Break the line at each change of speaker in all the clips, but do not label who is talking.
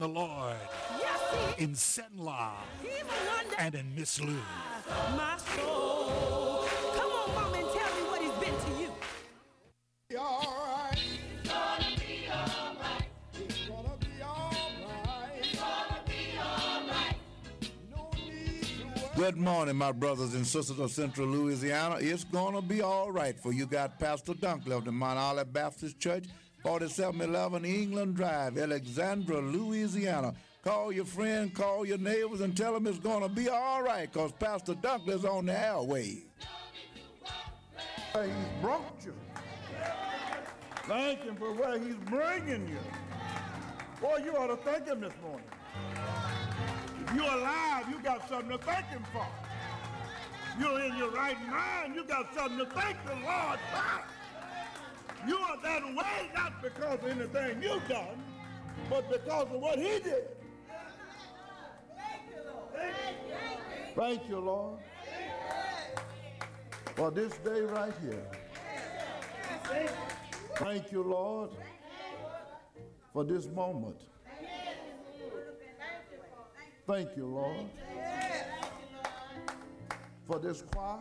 the Lord
Yes,
in Senla
he's a wonder.
and in Miss Lou.
My soul. Come on, mom, and tell me what he's been to you.
Be all right. It's gonna be all right. It's gonna be all right. It's gonna be all right. No need to worry.
Good morning, my brothers and sisters of Central Louisiana. It's going to be all right for you. Got Pastor Dunkley of the Mount Olive Baptist Church, 4711 England Drive, Alexandria, Louisiana. Call your friend, call your neighbors, and tell them it's going to be all right because Pastor Dunkley is on the airway.
He's brought you. Thank him for where he's bringing you. Boy, you ought to thank him this morning. If you're alive, you got something to thank him for. You're in your right mind, you got something to thank the Lord for. You are that way not because of anything you've done, but because of what he did. Thank you, Lord, for this day right here. Thank you, Lord, for this moment. Thank you, Lord, for this choir.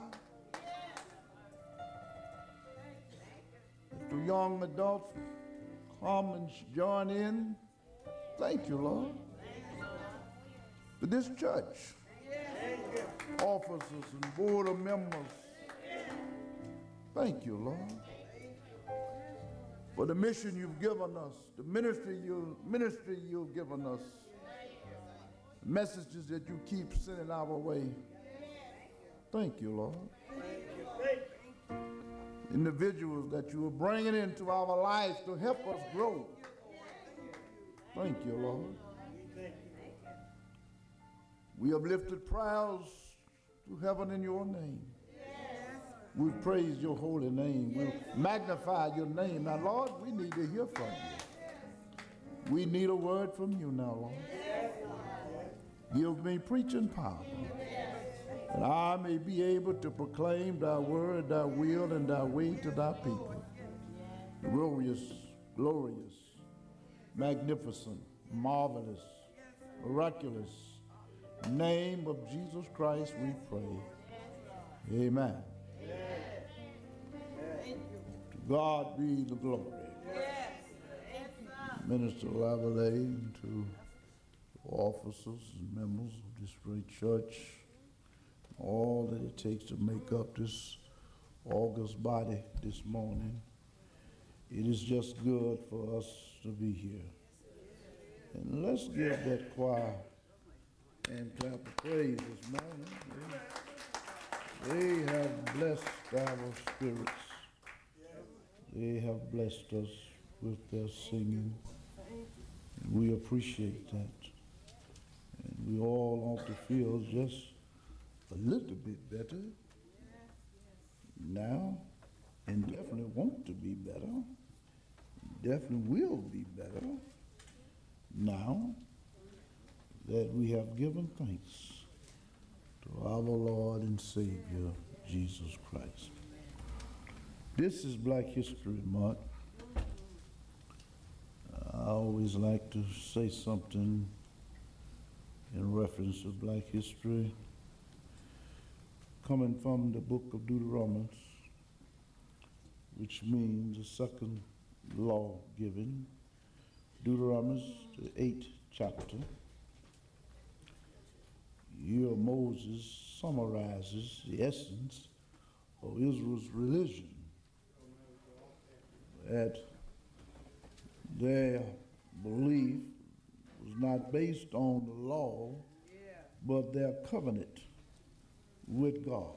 The young adults come and join in. Thank you, Lord, for this church. Officers and board of members. Thank you, Lord, for the mission you've given us, the ministry you've given us, the messages that you keep sending our way. Thank you, Lord. Individuals that you are bringing into our lives to help us grow. Thank you, Lord. We have lifted prayers to heaven in your name. We praise your holy name. We magnify your name. Now, Lord, we need to hear from you. We need a word from you now, Lord. Give me preaching power, that I may be able to proclaim thy word, thy will, and thy way to thy people. Glorious, glorious, magnificent, marvelous, miraculous name of Jesus Christ we pray. Amen. To God be the glory. Minister Lavallee, and to officers and members of this great church, all that it takes to make up this august body this morning. It is just good for us to be here. And let's give that choir and clap of praise this morning. They have blessed our spirits. They have blessed us with their singing. And we appreciate that. And we all ought to feel just a little bit better now, and definitely want to be better. Definitely will be better now that we have given thanks to our Lord and Savior, Jesus Christ. This is Black History Month. I always like to say something in reference to Black history, coming from the book of Deuteronomy, which means the second law given. Deuteronomy, the 8th chapter. Here Moses summarizes the essence of Israel's religion, that their belief was not based on the law, but their covenant with God.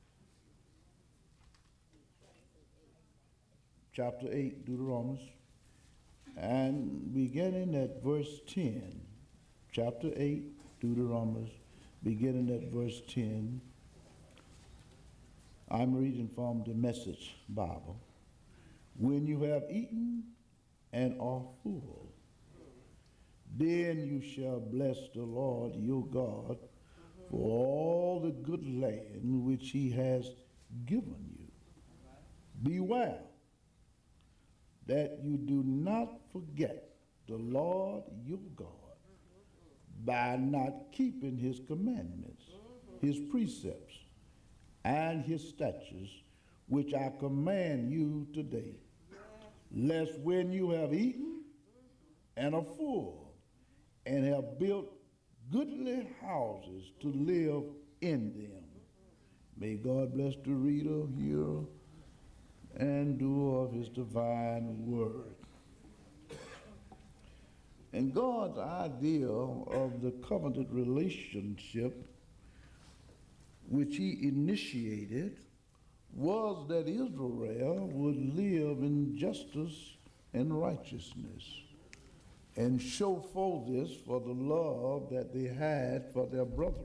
Chapter 8, Deuteronomy, and beginning at verse 10, chapter 8, Deuteronomy, beginning at verse 10, I'm reading from the Message Bible. When you have eaten and are full, then you shall bless the Lord your God for all the good land which he has given you. Beware that you do not forget the Lord your God, by not keeping his commandments, his precepts, and his statutes, which I command you today, lest when you have eaten and are full, and have built goodly houses to live in them. May God bless the reader, hearer, and doer of his divine word. And God's idea of the covenant relationship which he initiated was that Israel would live in justice and righteousness and show forth this for the love that they had for their brethren.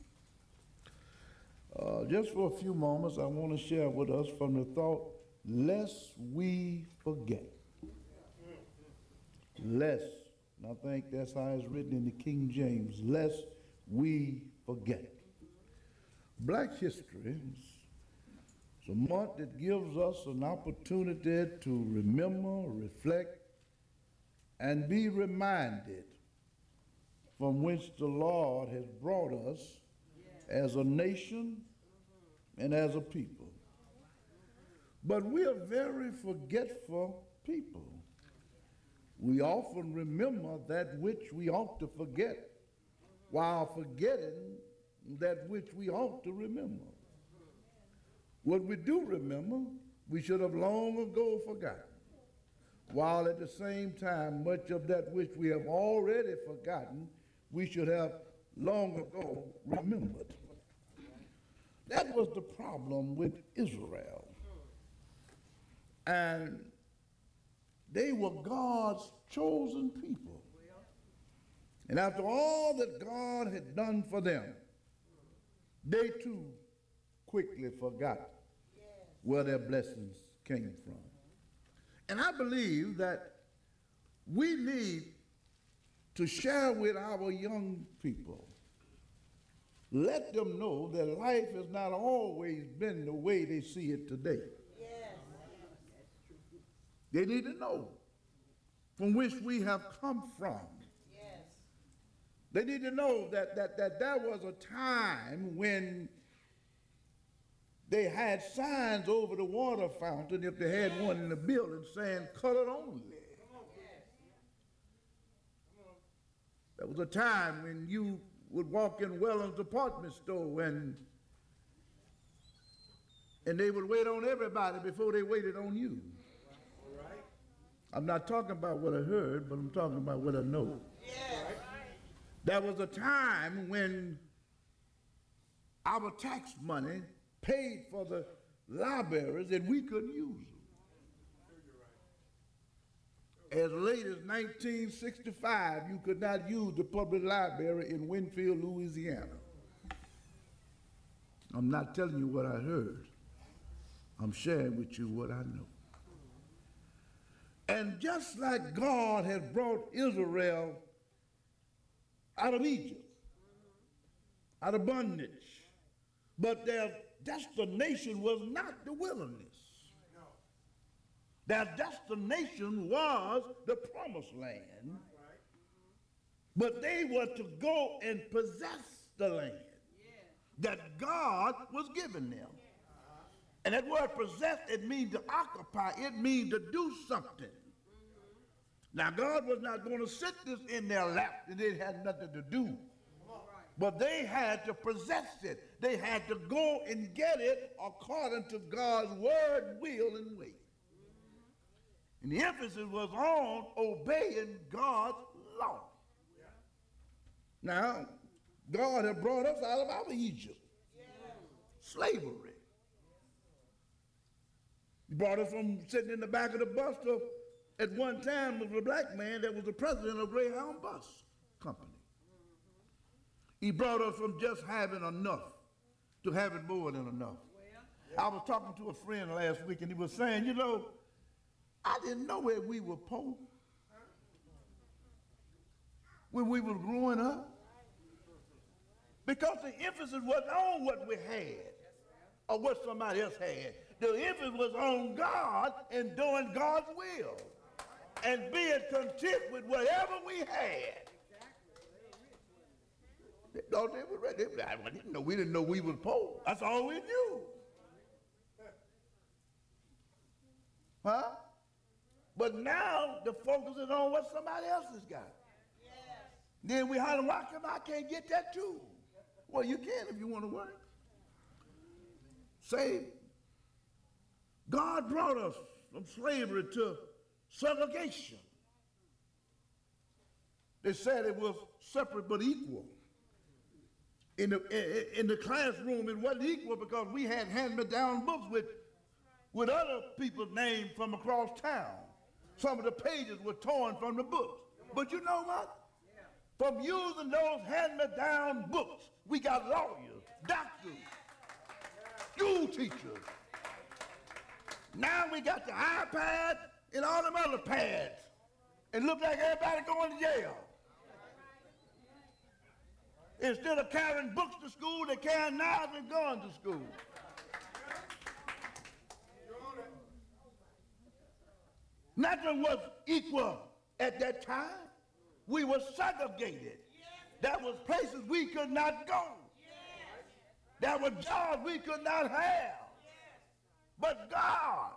Just for a few moments, I want to share with us from the thought, lest we forget. Lest, and I think that's how it's written in the King James, lest we forget. Black History is a month that gives us an opportunity to remember, reflect, and be reminded from which the Lord has brought us as a nation and as a people. But we are very forgetful people. We often remember that which we ought to forget while forgetting that which we ought to remember. What we do remember, we should have long ago forgotten, while at the same time, much of that which we have already forgotten, we should have long ago remembered. That was the problem with Israel. And they were God's chosen people. And after all that God had done for them, they too quickly forgot where their blessings came from. And I believe that we need to share with our young people, let them know that life has not always been the way they see it today. They need to know from which we have come from. They need to know that there was a time when they had signs over the water fountain, if they had one in the building, saying colored only. There was a time when you would walk in Welland's department store and they would wait on everybody before they waited on you. I'm not talking about what I heard, but I'm talking about what I know. There was a time when our tax money paid for the libraries and we couldn't use them. As late as 1965, you could not use the public library in Winfield, Louisiana. I'm not telling you what I heard. I'm sharing with you what I know. And just like God had brought Israel out of Egypt, out of bondage, but their destination was not the wilderness. Their destination was the promised land, but they were to go and possess the land that God was giving them. And that word possess, it means to occupy, it means to do something. Now, God was not going to sit this in their lap and it had nothing to do. But they had to possess it. They had to go and get it according to God's word, will, and way. And the emphasis was on obeying God's law. Now, God had brought us out of our Egypt. Slavery. He brought us from sitting in the back of the bus to, at one time, was a black man that was the president of Greyhound Bus Company. He brought us from just having enough to having more than enough. I was talking to a friend last week and he was saying, you know, I didn't know where we were poor when we were growing up, because the emphasis wasn't on what we had or what somebody else had. The emphasis was on God and doing God's will and being content with whatever we had. They thought they were ready. We didn't know we was poor. That's all we knew. Huh? But now the focus is on what somebody else has got. Yes. Then we holler, why come I can't get that too? Well, you can if you want to work. Say, God brought us from slavery to segregation. They said it was separate but equal. In the classroom, it wasn't equal because we had hand-me-down books with other people's names from across town. Some of the pages were torn from the books. But you know what? From using those hand-me-down books, we got lawyers, doctors, school teachers. Now we got the iPad and all them other pads. And look like everybody going to jail. Instead of carrying books to school, they carry knives and guns to school. Nothing was equal at that time. We were segregated. There was places we could not go. There were jobs we could not have. But God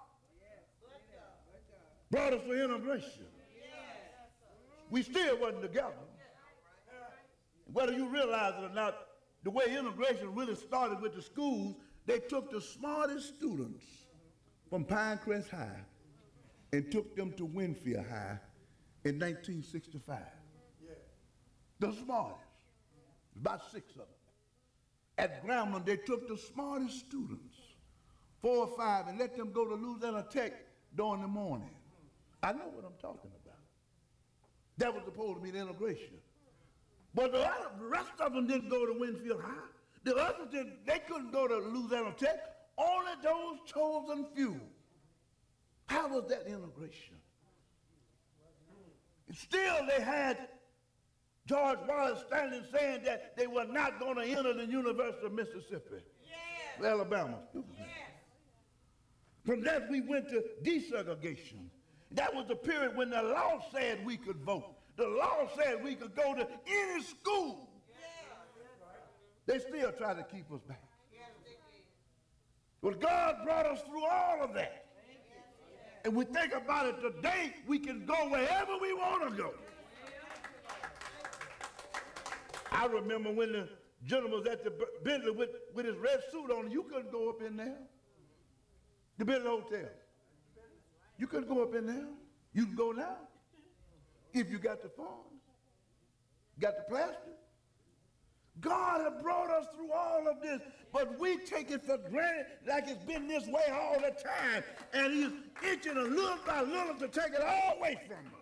brought us for integration. We still wasn't together. Whether you realize it or not, the way integration really started with the schools, they took the smartest students from Pinecrest High and took them to Winfield High in 1965. The smartest, about 6 of them. At Grambling, they took the smartest students, 4 or 5, and let them go to Louisiana Tech during the morning. I know what I'm talking about. That was supposed to be the integration. But the rest of them didn't go to Winfield High. The others didn't, they couldn't go to Louisiana Tech. Only those chosen few. How was that integration? And still they had George Wallace standing saying that they were not going to enter the University of Mississippi. Yes. Alabama. Yes. From that we went to desegregation. That was the period when the law said we could vote. The law said we could go to any school. They still try to keep us back. But God brought us through all of that. And we think about it today, we can go wherever we want to go. I remember when the gentleman was at the Bentley with his red suit on, you couldn't go up in there. The Bentley Hotel. You couldn't go up in there. You can go now. If you got the funds, got the plastic. God has brought us through all of this, but we take it for granted like it's been this way all the time, and he's itching a little by little to take it all away from us.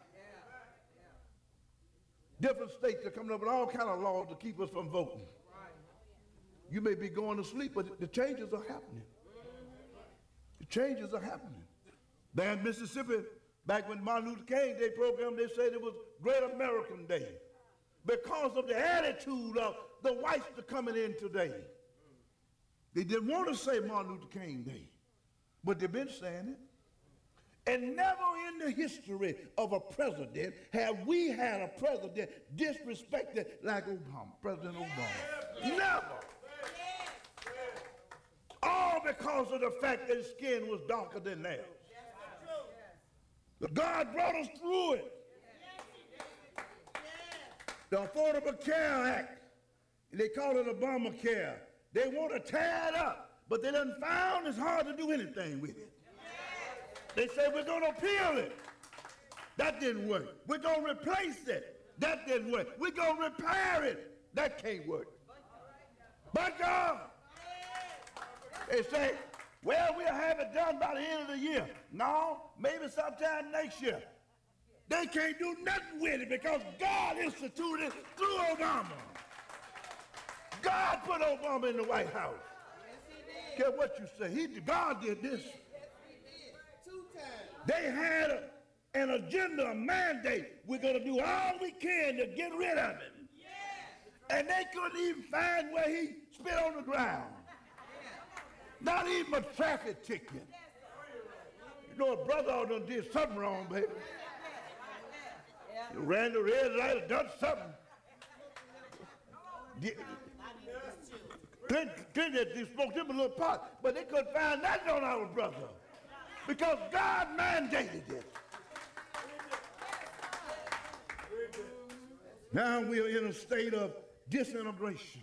Different states are coming up with all kind of laws to keep us from voting. You may be going to sleep, but the changes are happening. The changes are happening. There in Mississippi, back when Martin Luther King Day program, they said it was Great American Day because of the attitude of the whites that are coming in today. They didn't want to say Martin Luther King Day, but they've been saying it. And never in the history of a president have we had a president disrespected like Obama, President Obama. Never. All because of the fact that his skin was darker than theirs. But God brought us through it. The Affordable Care Act, they call it Obamacare. They want to tear it up, but they done found it's hard to do anything with it. They say we're going to appeal it. That didn't work. We're going to replace it. That didn't work. We're going to repair it. That can't work. But God, they say, well, we'll have it done by the end of the year. No, maybe sometime next year. They can't do nothing with it because God instituted it through Obama. God put Obama in the White House. Care what you say. God did this. They had an agenda, a mandate. We're going to do all we can to get rid of him. And they couldn't even find where he spit on the ground. Not even a traffic ticket. You know, a brother out there did something wrong, baby. He ran the red light and done something. Clinton had smoked him a little pot, but they couldn't find nothing on our brother because God mandated it. Now we are in a state of disintegration.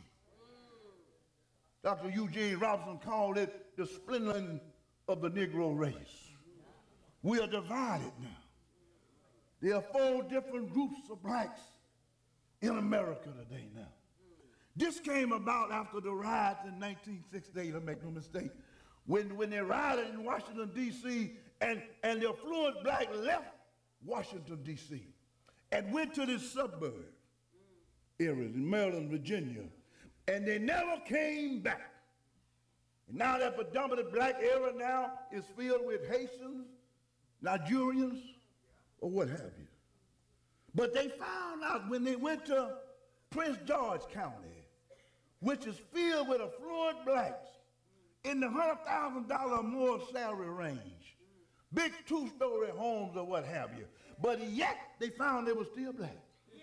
Dr. Eugene Robinson called it the splintering of the Negro race. We are divided now. There are 4 different groups of blacks in America today now. This came about after the riots in 1968, I make no mistake, when they rioted in Washington, D.C., and the affluent black left Washington, D.C., and went to this suburb areas in Maryland, Virginia, and they never came back. And now that predominant black area now is filled with Haitians, Nigerians, or what have you. But they found out when they went to Prince George County, which is filled with affluent blacks in the $100,000 or more salary range, big 2-story homes or what have you. But yet they found they were still black.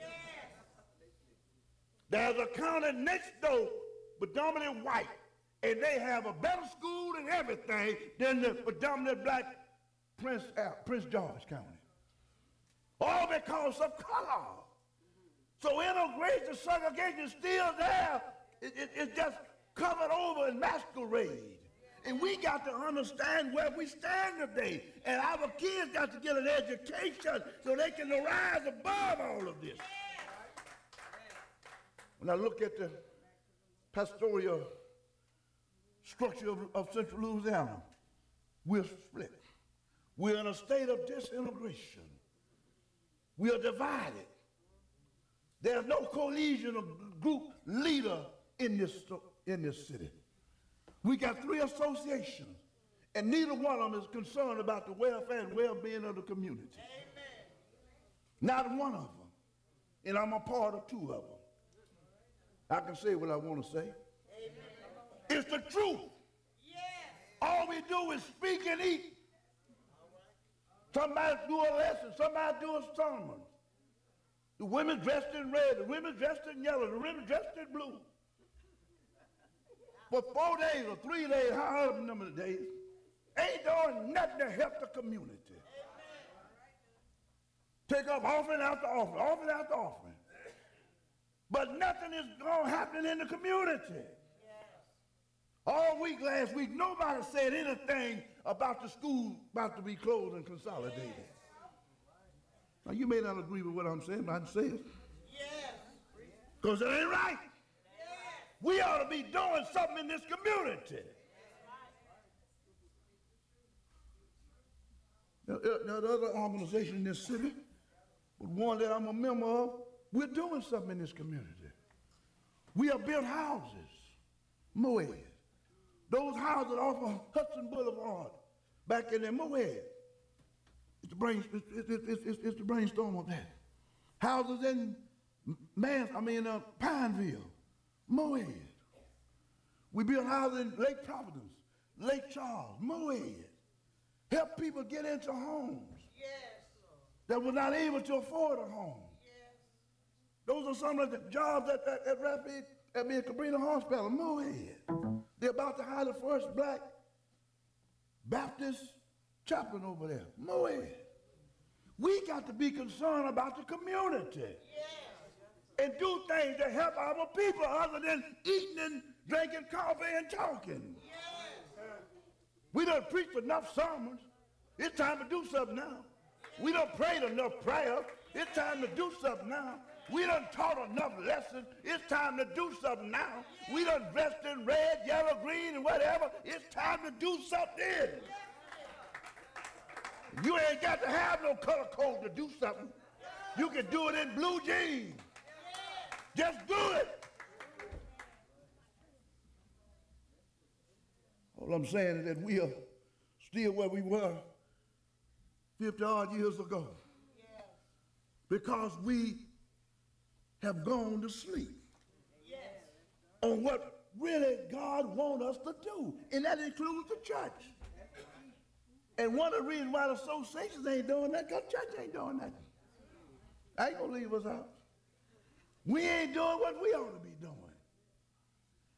There's a county next door, predominantly white, and they have a better school and everything than the predominant black Prince George County. All because of color. So integration, segregation is still there. It's just covered over in masquerade. And we got to understand where we stand today. And our kids got to get an education so they can rise above all of this. When I look at the pastoral structure of Central Louisiana, we're split. We're in a state of disintegration. We are divided. There's no cohesion of group leader in this city. We got 3 associations, and neither one of them is concerned about the welfare and well-being of the community. Amen. Not one of them. And I'm a part of 2 of them. I can say what I want to say. Amen. It's the truth. Yes. All we do is speak and eat. Somebody do a lesson, somebody do a sermon. The women dressed in red, the women dressed in yellow, the women dressed in blue. For 4 days or 3 days, however many days, ain't doing nothing to help the community. Take up offering after offering, offering after offering. But nothing is going to happen in the community. All week last week, nobody said anything about the school about to be closed and consolidated. Now, you may not agree with what I'm saying, but I can say it. Because it ain't right. We ought to be doing something in this community. Now, the other organization in this city, but one that I'm a member of, we're doing something in this community. We have built houses, Moed. Those houses off of Hudson Boulevard, back in there, Moed. It's the brainstorm of that. Houses in Pineville, Moed. We built houses in Lake Providence, Lake Charles, Moed. Help people get into homes that were not able to afford a home. Those are some of the jobs at Rapid, at Cabrini Hospital, Moed. They're about to hire the first black Baptist chaplain over there, Moed. We got to be concerned about the community and do things to help our people other than eating and drinking coffee and talking. We done preached enough sermons. It's time to do something now. We done prayed enough prayers. It's time to do something now. We done taught enough lessons. It's time to do something now. We done dressed in red, yellow, green, and whatever. It's time to do something. You ain't got to have no color code to do something. You can do it in blue jeans. Just do it. All I'm saying is that we are still where we were 50-odd years ago. Because we have gone to sleep on what really God wants us to do, and that includes the church. And one of the reasons why the associations ain't doing that, because church ain't doing that. I ain't gonna leave us out. We ain't doing what we ought to be doing.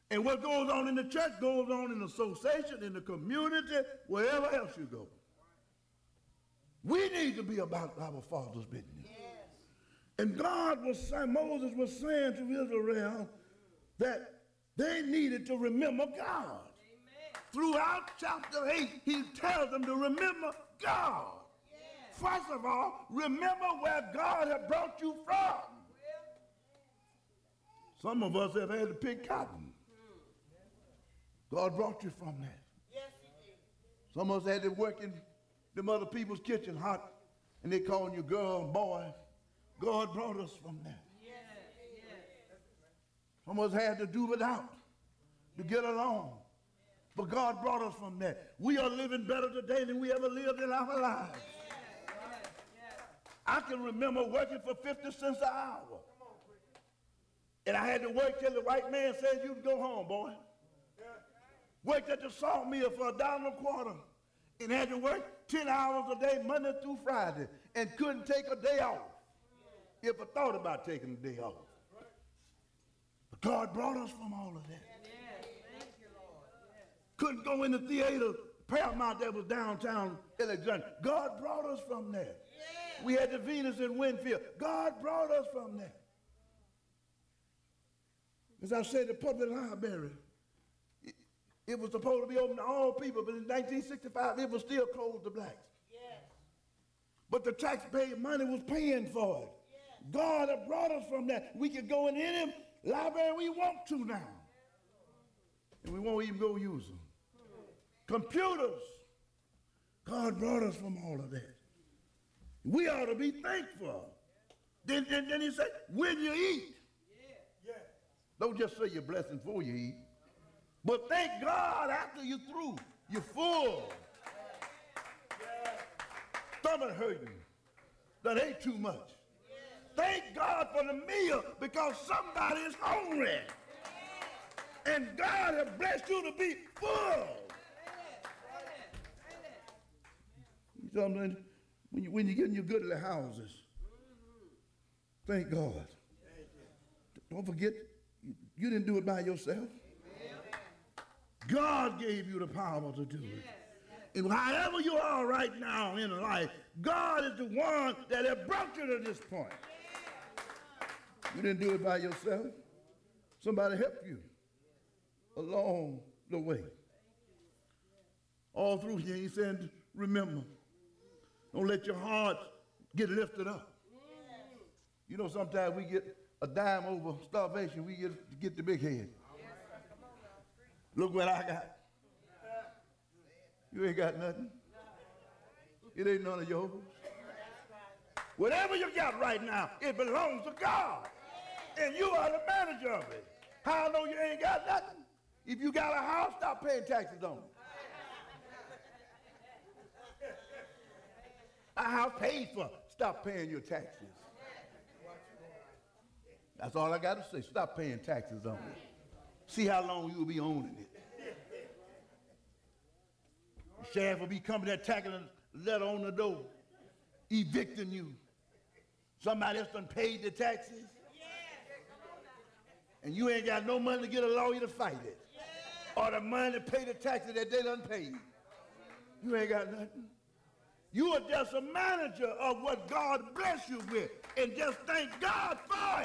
And what goes on in the church goes on in the association, in the community, wherever else you go. We need to be about our Father's business. And God was saying, Moses was saying to Israel that they needed to remember God. Throughout chapter 8, he tells them to remember God. First of all, remember where God had brought you from. Some of us have had to pick cotton. God brought you from that.
Yes, he did.
Some of us had to work in them other people's kitchen hot, and they calling you girl and boy. God brought us from that.
Yes, yes.
Some of us had to do without to get along. But God brought us from that. We are living better today than we ever lived in our lives. I can remember working for 50 cents an hour. And I had to work till the white man said you can go home, boy. Worked at the salt mill for $1.25 and had to work 10 hours a day, Monday through Friday, and couldn't take a day off if I thought about taking a day off. But God brought us from all of that. Couldn't go in the theater, Paramount that was downtown Alexandria. God brought us from there. We had the Venus in Winfield. God brought us from there. As I said, the public library, it was supposed to be open to all people, but in 1965, it was still closed to blacks. But the taxpayer money was paying for it. God had brought us from that. We could go in any library we want to now. And we won't even go use them. Computers. God brought us from all of that. We ought to be thankful. Then he said, when you eat. Don't just say you're blessed before you eat. But thank God after you're through. You're full. Stomach hurting. That ain't too much. Thank God for the meal because somebody is hungry. And God has blessed you to be full. Something when you get in your goodly houses, thank God. Don't forget, you didn't do it by yourself. God gave you the power to do it. And however you are right now in life, God is the one that has brought you to this point. You didn't do it by yourself. Somebody helped you along the way. All through here, he said, remember, don't let your heart get lifted up. You know, sometimes we get a dime over starvation, we get the big head. Look what I got. You ain't got nothing. It ain't none of yours. Whatever you got right now, it belongs to God. And you are the manager of it. How I know you ain't got nothing? If you got a house, stop paying taxes on it. A house paid for, stop paying your taxes. That's all I got to say. Stop paying taxes on it. See how long you'll be owning it. The sheriff will be coming there tacking a letter on the door, evicting you. Somebody else done paid the taxes. And you ain't got no money to get a lawyer to fight it. Or the money to pay the taxes that they done paid. You ain't got nothing. You are just a manager of what God bless you with. And just thank God for it.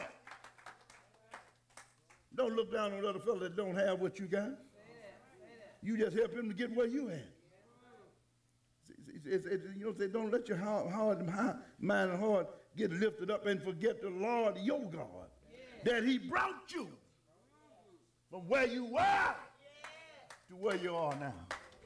Don't look down on other fellas that don't have what you got. You just help him to get where you at. You know, say, don't let your mind and heart get lifted up and forget the Lord, your God, that he brought you from where you were to where you are now.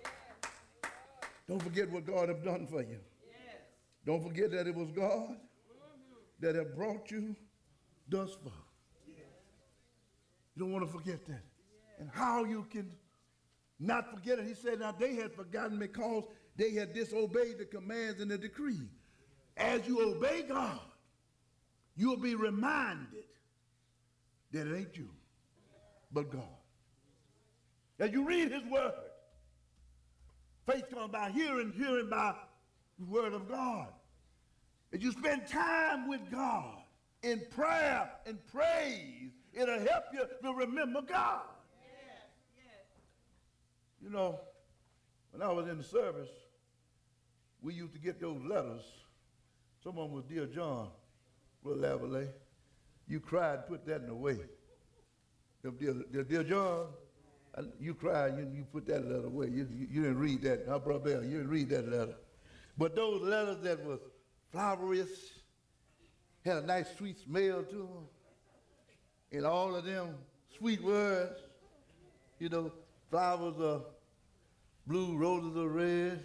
Don't forget what God has done for you. Don't forget that it was God that had brought you thus far. You don't want to forget that. And how you can not forget it. He said, now they had forgotten because they had disobeyed the commands and the decree. As you obey God, you'll be reminded that it ain't you, but God. As you read his word, faith comes by hearing, hearing by the word of God. As you spend time with God in prayer and praise, it'll help you to remember God. You know, when I was in the service, we used to get those letters. Some of them was, Dear John, Brother Lavallee, you cried, put that in the way. Dear John, you cried, you put that letter away. You didn't read that. Huh, Brother Bell, you didn't read that letter. But those letters that was flowery, had a nice sweet smell to them, and all of them sweet words, you know, flowers are blue, roses are red.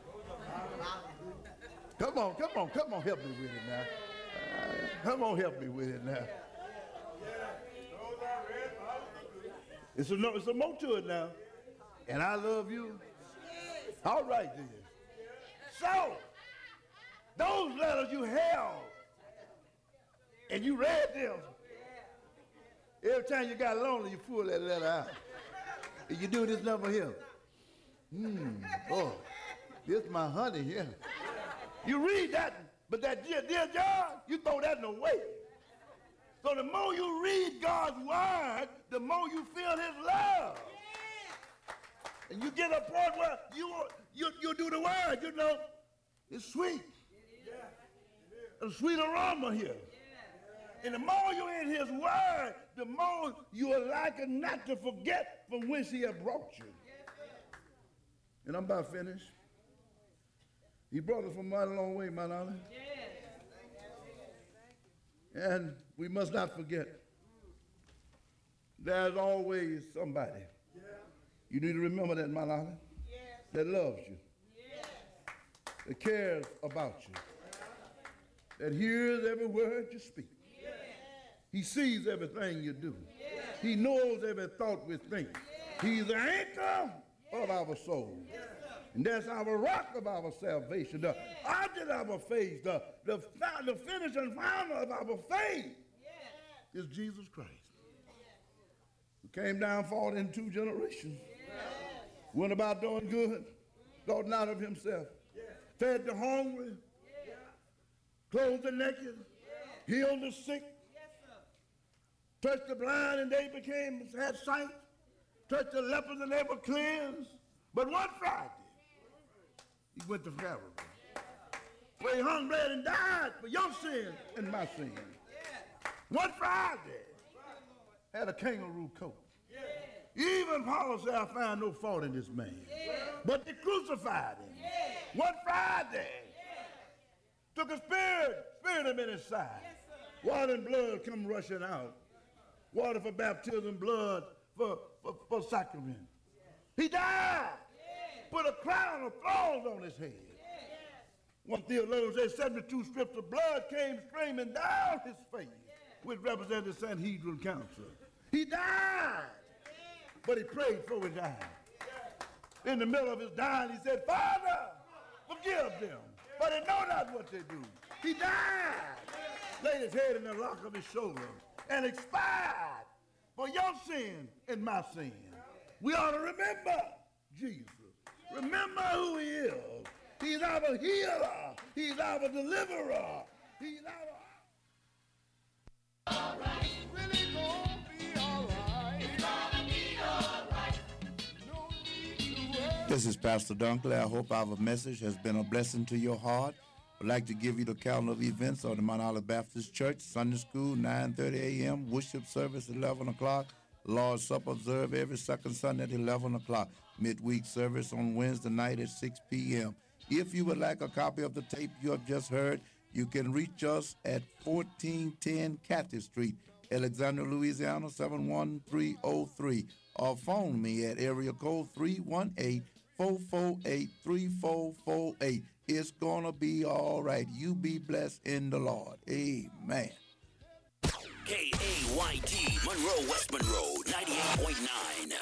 Come on, help me with it now. Come on, help me with it now. It's a more to it now. And I love you. All right then. So, those letters you held, and you read them. Every time you got lonely, you pull that letter out. And you do this number here. Oh, this is my honey here. You read that, but that dear John, you throw that in the way. So the more you read God's word, the more you feel his love. And you get a point where you do the word, you know, it's sweet. A sweet aroma here. And the more you're in his word, the more you are likely not to forget from whence he has brought you. And I'm about finished. He brought us from a mighty long way, Mount Olive. And we must not forget, there's always somebody. You need to remember that, Mount Olive, that loves you, that cares about you, that hears every word you speak. He sees everything you do. He knows every thought we think. He's the anchor of our soul. And that's our rock of our salvation, the object of our faith, the finish and founder of our faith is Jesus Christ, who came down, fought in 2 generations, went about doing good, thought not of himself, fed the hungry, clothed the naked, healed the sick, touched the blind and they had sight, touched the lepers and they were cleansed. But one Friday, he went to Calvary, where he hung, bled, and died for your sin and my sin. One Friday, had a kangaroo coat. Even Paul said, I find no fault in this man. But they crucified him. One Friday, took a spirit him in his side. Water and blood come rushing out. Water for baptism, blood for sacrament. He died. Put a crown of thorns on his head. One theologian said 72 strips of blood came streaming down his face, which represented the Sanhedrin Council. He died, but he prayed before he died. In the middle of his dying, he said, Father, forgive them, for they know not what they do. He died, laid his head in the lock of his shoulder, and expired for your sin and my sin. We ought to remember Jesus. Remember who he is. He's our healer. He's our deliverer. He's our...
All right. Really gonna be all right. It's gonna be all right. No need to worry.
This is Pastor Dunkley. I hope our message has been a blessing to your heart. I'd like to give you the calendar of events of the Mount Olive Baptist Church. Sunday school, 9:30 a.m. Worship service, 11 o'clock. Lord's Supper observed every second Sunday at 11 o'clock. Midweek service on Wednesday night at 6 p.m. If you would like a copy of the tape you have just heard, you can reach us at 1410 Cathy Street, Alexandria, Louisiana, 71303, or phone me at area code 318-448-3448. It's gonna be all right. You be blessed in the Lord. Amen.
KAYT, Monroe, West Monroe, 98.9.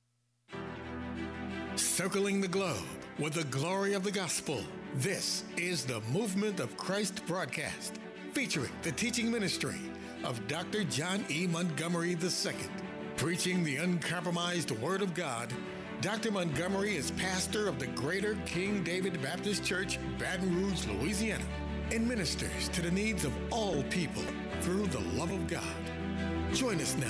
Circling the globe with the glory of the gospel. This is the Movement of Christ broadcast, featuring the teaching ministry of Dr. John E. Montgomery II. Preaching the uncompromised Word of God, Dr. Montgomery is pastor of the Greater King David Baptist Church, Baton Rouge, Louisiana, and ministers to the needs of all people through the love of God. Join us now